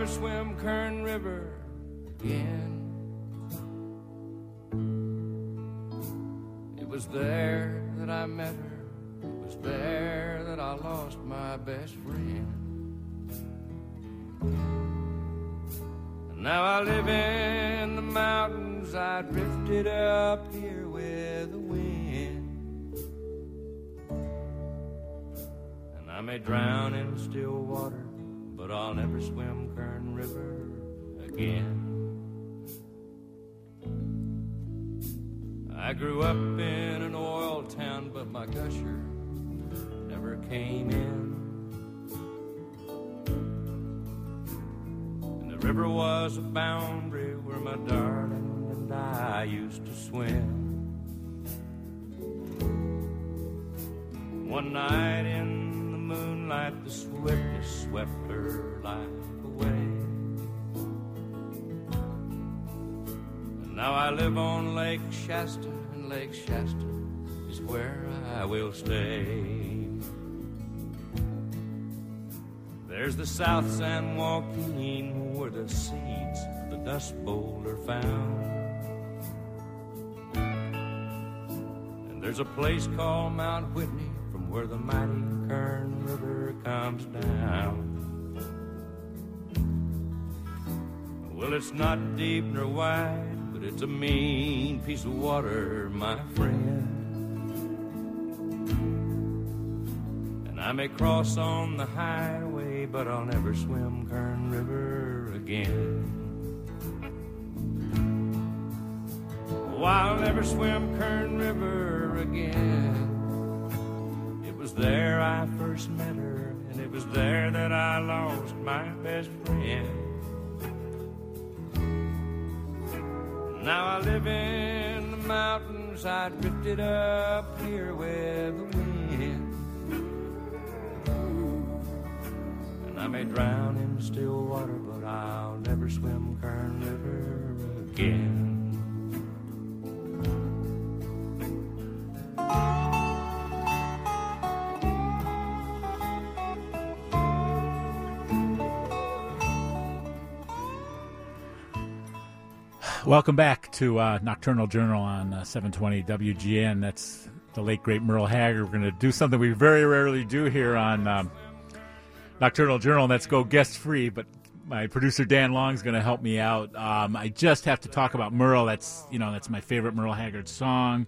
never swim Kern River again. It was there that I met her. It was there that I lost my best friend. And now I live in the mountains. I drifted up here with the wind. And I may drown in still water, but I'll never swim Kern River again. I grew up in an oil town, but my gusher never came in. And the river was a boundary where my darling and I used to swim. One night in the moonlight, the swiftness swept her life away. Now I live on Lake Shasta, and Lake Shasta is where I will stay. There's the South San Joaquin, where the seeds of the Dust Bowl are found. And there's a place called Mount Whitney, from where the mighty Kern River comes down. Well, it's not deep nor wide, but it's a mean piece of water, my friend. And I may cross on the highway, but I'll never swim Kern River again. Oh, I'll never swim Kern River again. It was there I first met her, and it was there that I lost my best friend. Now I live in the mountains. I drifted up here with the wind. And I may drown in still water, but I'll never swim Kern River again. Welcome back to Nocturnal Journal on 720 WGN. That's the late, great Merle Haggard. We're going to do something we very rarely do here on Nocturnal Journal, and that's go guest-free, but my producer Dan Long is going to help me out. I just have to talk about Merle. That's my favorite Merle Haggard song.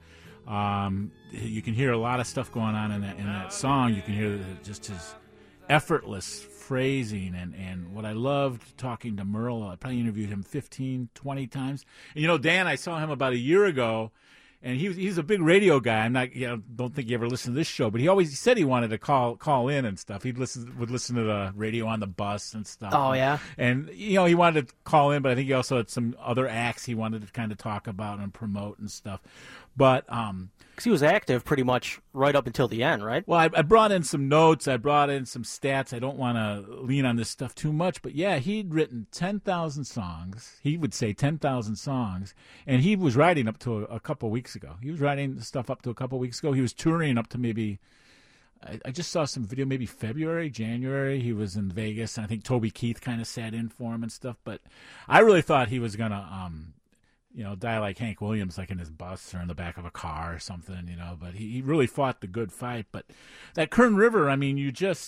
You can hear a lot of stuff going on in that song. You can hear just his effortless phrasing, and what I loved talking to Merle, I probably interviewed him 15, 20 times. And, Dan, I saw him about a year ago, and he's a big radio guy. I'm not, don't think he ever listened to this show, but he said he wanted to call in and stuff. Would listen to the radio on the bus and stuff. Oh, yeah? And, he wanted to call in, but I think he also had some other acts he wanted to kind of talk about and promote and stuff. But because he was active pretty much right up until the end, right? Well, I brought in some notes. I brought in some stats. I don't want to lean on this stuff too much, but yeah, he'd written 10,000 songs. He would say 10,000 songs, and he was writing up to a couple weeks ago. He was writing stuff up to a couple weeks ago. He was touring up to maybe, I just saw some video, maybe February, January. He was in Vegas, and I think Toby Keith kind of sat in for him and stuff, but I really thought he was going to die like Hank Williams, like in his bus or in the back of a car or something, but he really fought the good fight. But that Kern River, I mean,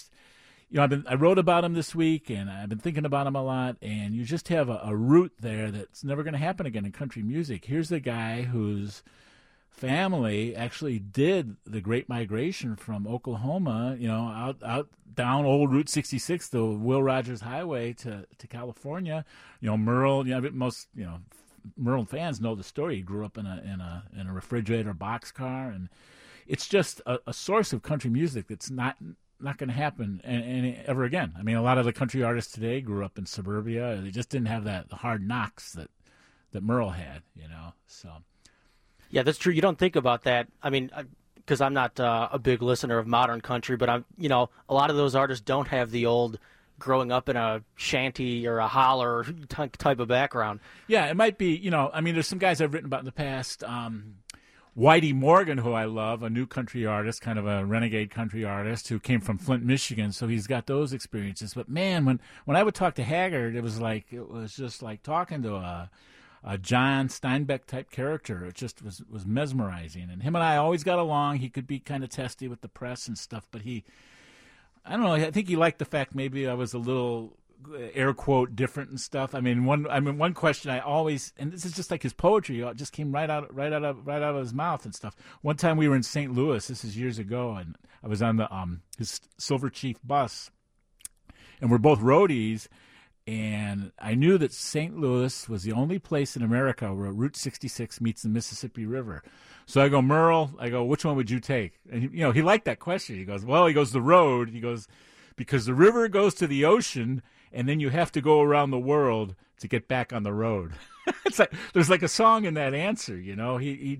I wrote about him this week, and I've been thinking about him a lot, and you just have a root there that's never going to happen again in country music. Here's a guy whose family actually did the Great Migration from Oklahoma, out down old Route 66, the Will Rogers Highway to California. Merle, Merle fans know the story. He grew up in a refrigerator boxcar, and it's just a source of country music that's not going to happen and ever again. I mean, a lot of the country artists today grew up in suburbia. They just didn't have the hard knocks that Merle had, So, yeah, that's true. You don't think about that. I mean, because I'm not a big listener of modern country, but a lot of those artists don't have the old growing up in a shanty or a holler type of background. Yeah, it might be, there's some guys I've written about in the past. Whitey Morgan, who I love, a new country artist, kind of a renegade country artist who came from Flint, Michigan, so he's got those experiences. But man, when I would talk to Haggard, it was just like talking to a John Steinbeck type character. It just was mesmerizing. And him and I always got along. He could be kind of testy with the press and stuff, but I don't know, I think he liked the fact maybe I was a little air quote different and stuff. I mean, one question I always, and this is just like his poetry, it just came right out of his mouth and stuff. One time we were in St. Louis, this is years ago, and I was on the his Silver Chief bus, and we're both roadies, and I knew that St. Louis was the only place in America where Route 66 meets the Mississippi River. So I go, Merle, which one would you take? And he liked that question. He goes, the road. He goes, because the river goes to the ocean, and then you have to go around the world to get back on the road. It's like there's like a song in that answer, He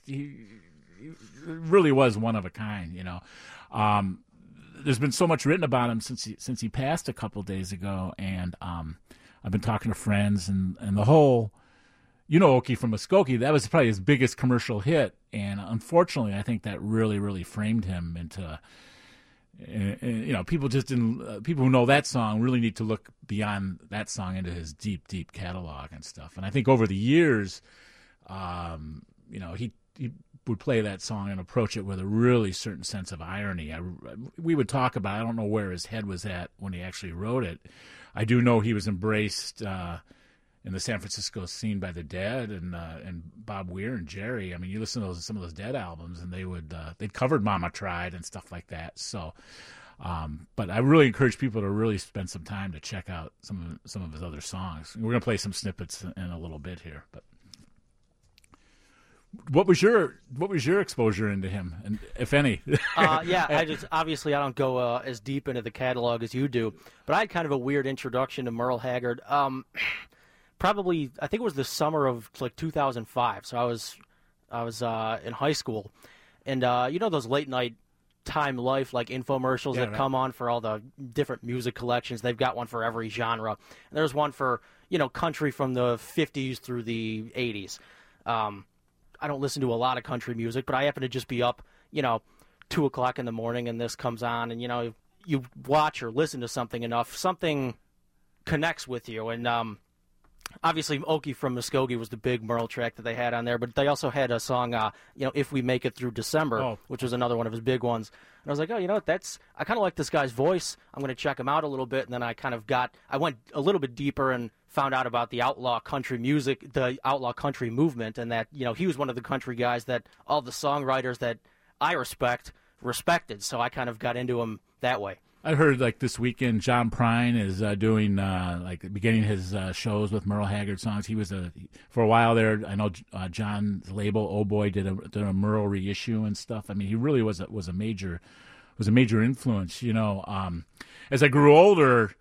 really was one of a kind, There's been so much written about him since he passed a couple days ago, and I've been talking to friends, and the whole, Okie from Muskogee, that was probably his biggest commercial hit, and unfortunately, I think that really, really framed him into. People people who know that song really need to look beyond that song into his deep, deep catalog and stuff. And I think over the years, he would play that song and approach it with a really certain sense of irony. We would talk about, I don't know where his head was at when he actually wrote it. I do know he was embraced in the San Francisco scene by the Dead and Bob Weir and Jerry. I mean, you listen to some of those Dead albums, and they'd covered Mama Tried and stuff like that. So, but I really encourage people to really spend some time to check out some of his other songs. We're gonna play some snippets in a little bit here. But what was your exposure into him, and if any? I obviously I don't go as deep into the catalog as you do, but I had kind of a weird introduction to Merle Haggard. Probably, I think it was the summer of like 2005. So I was in high school, and those late night Time Life like infomercials that come on for all the different music collections. They've got one for every genre, and there's one for country from the 50s through the 80s. I don't listen to a lot of country music, but I happen to just be up 2 o'clock in the morning, and this comes on, and you watch or listen to something enough, something connects with you, and obviously, Okie from Muskogee was the big Merle track that they had on there, but they also had a song, If We Make It Through December, which was another one of his big ones. And I was like, oh, I kind of like this guy's voice. I'm going to check him out a little bit. And then I went a little bit deeper and found out about the outlaw country music, the outlaw country movement, and that, he was one of the country guys that all the songwriters that I respected. So I kind of got into him that way. I heard like this weekend, John Prine is doing beginning his shows with Merle Haggard songs. He was for a while there. I know John's label, Oh Boy, did a Merle reissue and stuff. I mean, he really was a major influence. As I grew older,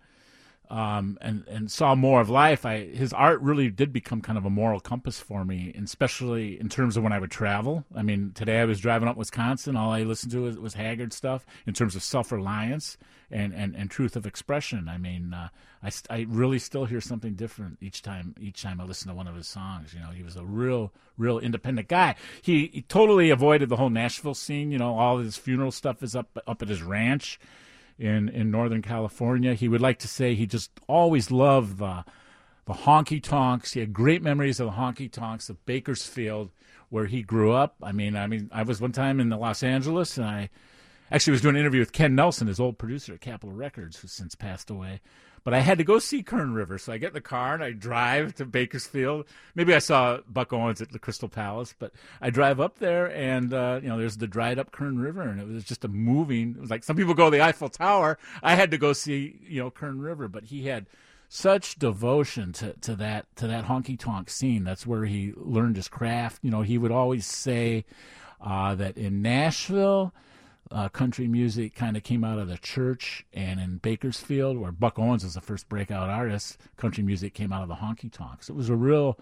and saw more of life, his art really did become kind of a moral compass for me, and especially in terms of when I would travel. I mean, today I was driving up Wisconsin. All I listened to was Haggard stuff in terms of self-reliance and truth of expression. I mean, I really still hear something different each time I listen to one of his songs. He was a real independent guy. He totally avoided the whole Nashville scene. All his funeral stuff is up at his ranch in Northern California. He would like to say he just always loved the honky tonks. He had great memories of the honky tonks of Bakersfield, where he grew up. I mean, I was one time in Los Angeles, and I actually was doing an interview with Ken Nelson, his old producer at Capitol Records, who's since passed away. But I had to go see Kern River, so I get in the car and I drive to Bakersfield. Maybe I saw Buck Owens at the Crystal Palace, but I drive up there, and there's the dried up Kern River, and it was just it was like some people go to the Eiffel Tower. I had to go see Kern River, but he had such devotion to that honky tonk scene. That's where he learned his craft. He would always say that in Nashville, country music kind of came out of the church, and in Bakersfield, where Buck Owens was the first breakout artist, country music came out of the honky tonks. It was a real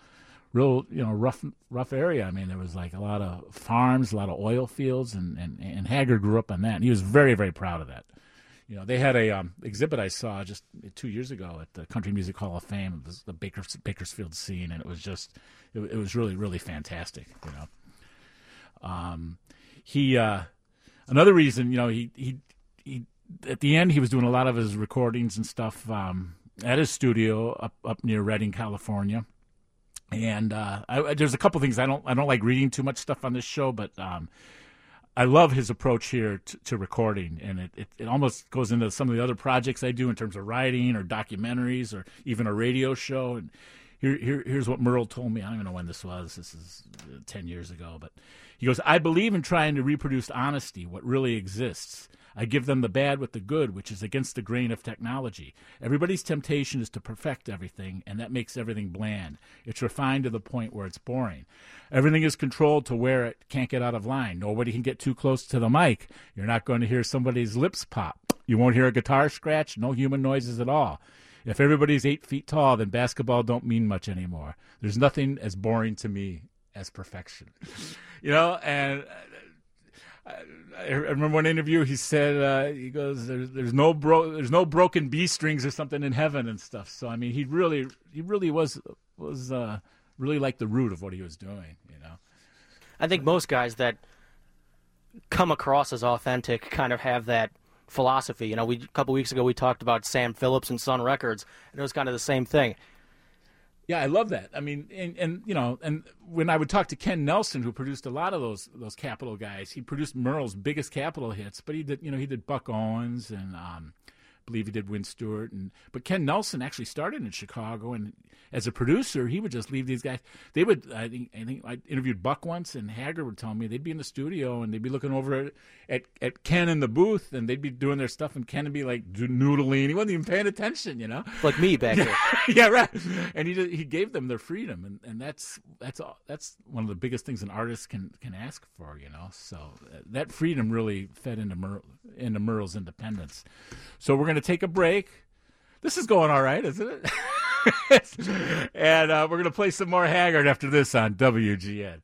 rough area. I mean, there was like a lot of farms, a lot of oil fields, and Haggard grew up on that, and he was very, very proud of that. They had a exhibit I saw just 2 years ago at the Country Music Hall of Fame. It was the Bakersfield scene, and it was really, really fantastic. He another reason, he at the end he was doing a lot of his recordings and stuff at his studio up near Redding, California. And there's a couple things I don't like reading too much stuff on this show, but I love his approach here to recording, and it almost goes into some of the other projects I do in terms of writing or documentaries or even a radio show. And here's what Merle told me. I don't even know when this was. This is 10 years ago, but he goes, "I believe in trying to reproduce honesty, what really exists. I give them the bad with the good, which is against the grain of technology. Everybody's temptation is to perfect everything, and that makes everything bland. It's refined to the point where it's boring. Everything is controlled to where it can't get out of line. Nobody can get too close to the mic. You're not going to hear somebody's lips pop. You won't hear a guitar scratch, no human noises at all. If everybody's 8 feet tall, then basketball don't mean much anymore. There's nothing as boring to me as perfection." And I remember one interview he said, he goes, there's no broken B strings or something in heaven and stuff. So I mean, he really was really like the root of what he was doing. I think most guys that come across as authentic kind of have that philosophy. A couple weeks ago we talked about Sam Phillips and Sun Records, and it was kind of the same thing. Yeah, I love that. I mean, and when I would talk to Ken Nelson, who produced a lot of those Capitol guys, he produced Merle's biggest Capitol hits, but he did Buck Owens and I believe he did Win Stewart, but Ken Nelson actually started in Chicago, and as a producer, he would just leave these guys. They would, I think I interviewed Buck once, and Haggard would tell me they'd be in the studio and they'd be looking over at Ken in the booth, and they'd be doing their stuff, and Ken would be like noodling. He wasn't even paying attention, like me back there. Yeah, right. And he gave them their freedom, and that's one of the biggest things an artist can ask for, So that freedom really fed into Merle's independence. So we're going to take a break. This is going all right, isn't it? And we're going to play some more Haggard after this on WGN.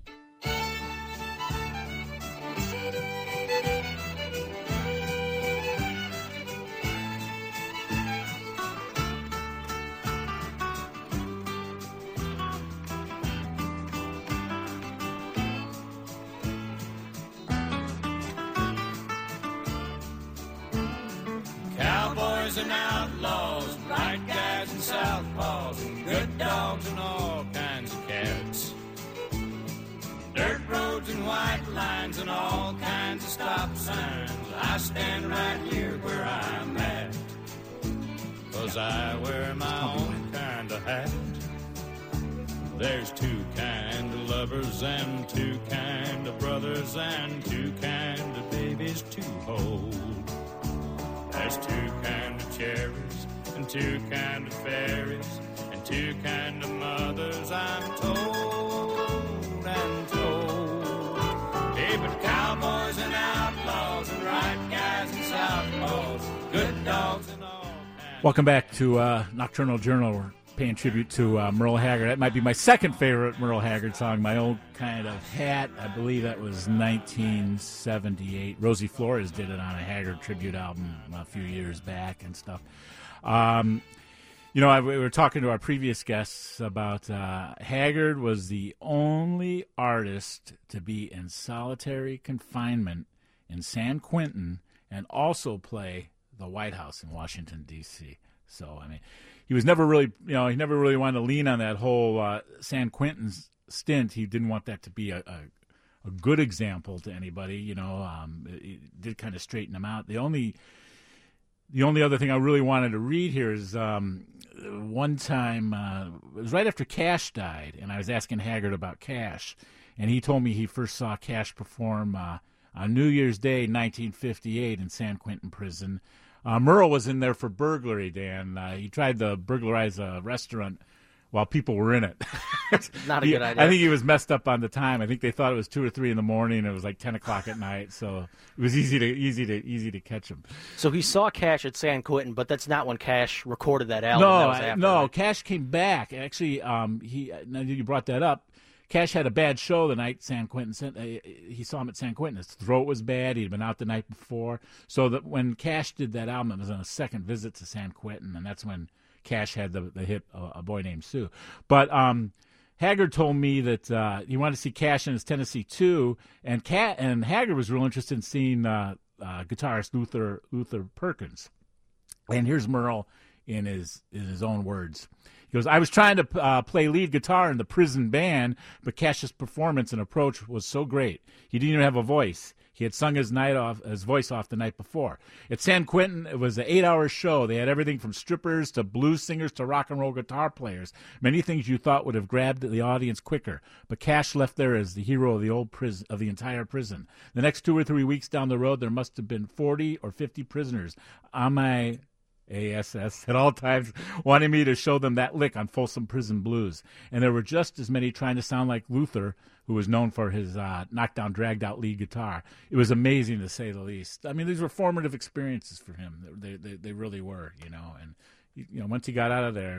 Cowboys and outlaws, right guys and southpaws, and good dogs and all kinds of cats. Dirt roads and white lines and all kinds of stop signs. I stand right here where I'm at, 'cause I wear my own kind of hat. There's two kind of lovers and two kind of brothers and two kind of babies to hold. There's two kind of cherries and two kind of fairies and two kind of mothers, I'm told and told. Hey, but cowboys and outlaws and right guys and southpaws, good dogs and all kinds. Welcome back to Nocturnal Journal. We're paying tribute to Merle Haggard. That might be my second favorite Merle Haggard song, My Own Kind of Hat. I believe that was 1978. Rosie Flores did it on a Haggard tribute album a few years back and stuff. We were talking to our previous guests about Haggard was the only artist to be in solitary confinement in San Quentin and also play the White House in Washington, D.C. So, I mean, he was never really, he never really wanted to lean on that whole San Quentin stint. He didn't want that to be a good example to anybody, It did kind of straighten him out. The only other thing I really wanted to read here is one time, it was right after Cash died, and I was asking Haggard about Cash, and he told me he first saw Cash perform on New Year's Day, 1958, in San Quentin prison. Merle was in there for burglary, Dan. He tried to burglarize a restaurant while people were in it. Not a good idea. I think he was messed up on the time. I think they thought it was 2 or 3 in the morning. It was like 10 o'clock at night, so it was easy to catch him. So he saw Cash at San Quentin, but that's not when Cash recorded that album. No, right? Cash came back. Actually, now you brought that up. Cash had a bad show the night San Quentin. He saw him at San Quentin. His throat was bad. He'd been out the night before. So that when Cash did that album, it was on a second visit to San Quentin, and that's when Cash had the hit "A Boy Named Sue." But Haggard told me that he wanted to see Cash in his Tennessee too, and Haggard was real interested in seeing guitarist Luther Perkins. And here's Merle in his own words. He goes, "I was trying to play lead guitar in the Prison band, but Cash's performance and approach was so great. He didn't even have a voice. He had sung his voice off the night before. At San Quentin, it was an 8-hour show. They had everything from strippers to blues singers to rock and roll guitar players. Many things you thought would have grabbed the audience quicker. But Cash left there as the hero of the entire prison. The next 2 or 3 weeks down the road, there must have been 40 or 50 prisoners on my ASS at all times, wanting me to show them that lick on Folsom Prison Blues. And there were just as many trying to sound like Luther, who was known for his knockdown, dragged-out lead guitar. It was amazing, to say the least. I mean, these were formative experiences for him. They really were, you know. And once he got out of there,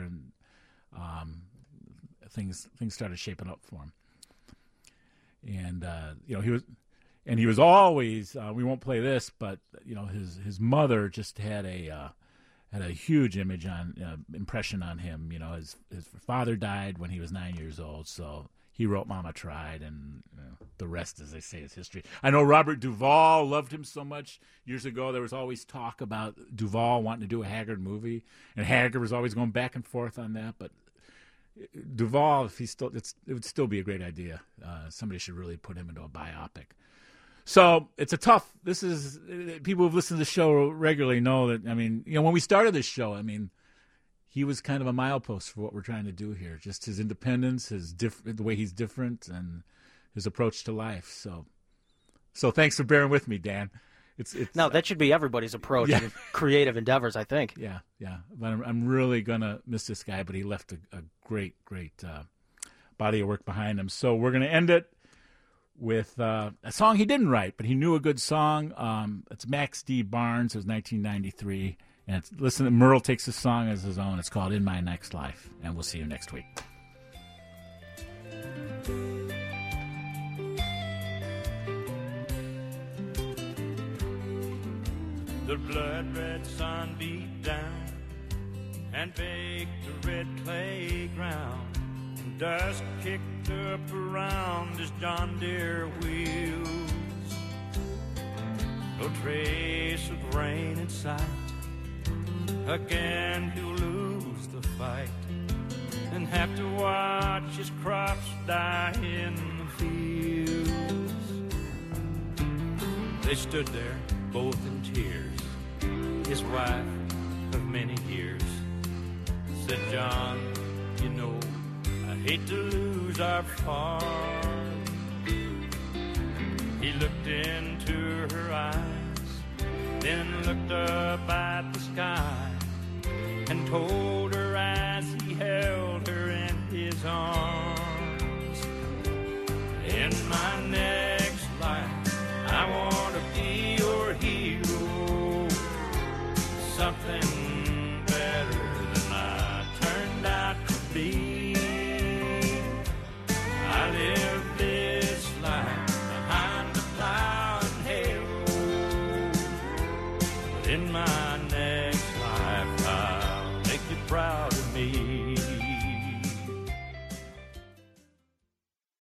things started shaping up for him. And he was always. We won't play this, but his mother just had a huge impression on him. His father died when he was 9 years old, so he wrote Mama Tried, and the rest, as they say, is history. I know Robert Duvall loved him so much. Years ago, there was always talk about Duvall wanting to do a Haggard movie, and Haggard was always going back and forth on that. But Duvall, it would still be a great idea. Somebody should really put him into a biopic. So it's a tough. People who've listened to the show regularly know that. I mean, when we started this show, he was kind of a milepost for what we're trying to do here. Just his independence, the way he's different, and his approach to life. So thanks for bearing with me, Dan. No, that should be everybody's approach in creative endeavors, I think. Yeah. But I'm really gonna miss this guy, but he left a great body of work behind him. So we're gonna end it with a song he didn't write, but he knew a good song. It's Max D. Barnes. It was 1993. And listen, Merle takes this song as his own. It's called In My Next Life. And we'll see you next week. The blood-red sun beat down and baked the red clay ground. And dust kicked up around his John Deere wheels. No trace of rain in sight. Again he'll lose the fight and have to watch his crops die in the fields. They stood there, both in tears. His wife of many years said, "John, I hate to lose our farm." He looked into her eyes, then looked up at the sky and told her as he held her in his arms, "In my next life, I want to be your hero, something better than I turned out to be. I live this life behind the plow and harrow, but in my next life, I'll make you proud of me."